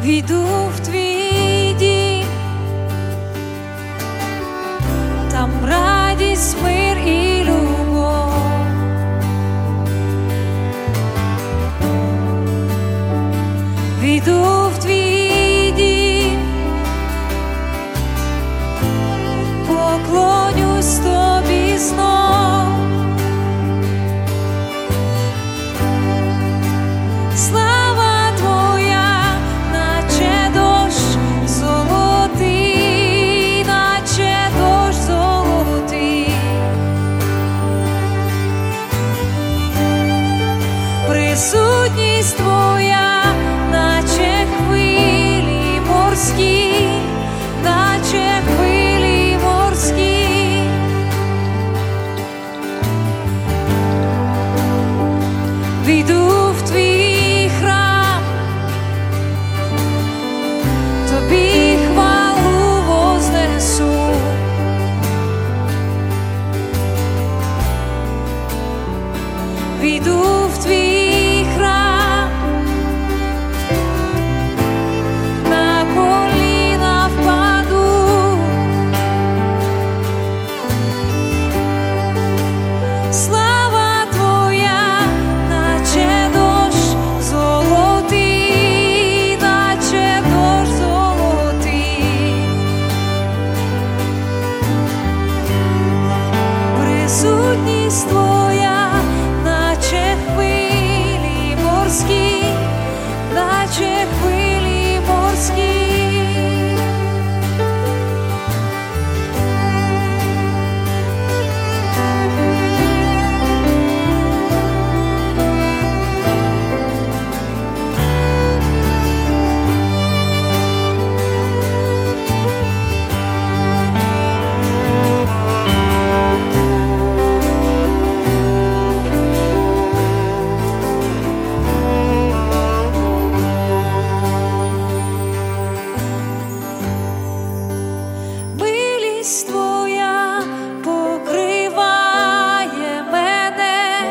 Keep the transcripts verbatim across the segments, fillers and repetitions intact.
Війду в твій дім, там радість, мир і любов. Війду в твій дім, поклонюсь тобі знов. Слава твоя, наче дощ золотий, наче дощ золотий. Присутність твоя, наче хвилі морські, наче хвилі морські. Війду в твій храм, тобі хвалу вознесу. Війду в твій храм, на коліна впаду. Слава твоя, наче дощ золотий, наче дощ золотий. Присутність твоя, наче хвилі морські, наче хвилі морські. Милість твоя покриває мене,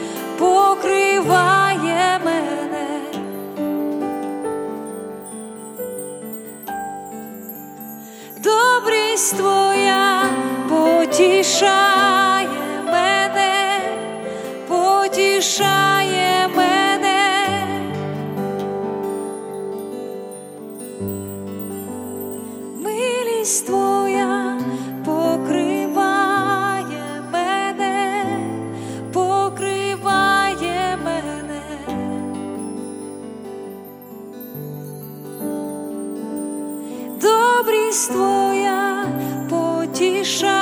покриває мене. Добрість твоя потішає мене, потішає мене. Милість твоя покриває мене, покриває мене. Добрість твоя потішає